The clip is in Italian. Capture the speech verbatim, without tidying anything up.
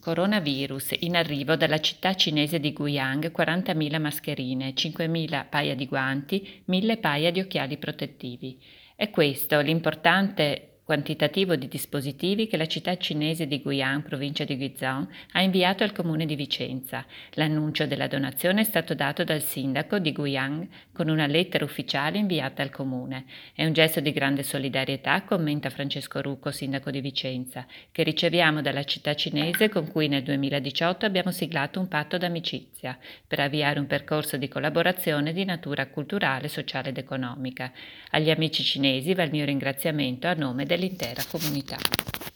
Coronavirus, in arrivo dalla città cinese di Guiyang quarantamila mascherine, cinquemila paia di guanti, mille paia di occhiali protettivi. È questo l'importante quantitativo di dispositivi che la città cinese di Guiyang, provincia di Guizhou, ha inviato al comune di Vicenza. L'annuncio della donazione è stato dato dal sindaco di Guiyang con una lettera ufficiale inviata al comune. È un gesto di grande solidarietà, commenta Francesco Rucco, sindaco di Vicenza, che riceviamo dalla città cinese con cui nel duemiladiciotto abbiamo siglato un patto d'amicizia per avviare un percorso di collaborazione di natura culturale, sociale ed economica. Agli amici cinesi va il mio ringraziamento a nome dell'intera comunità.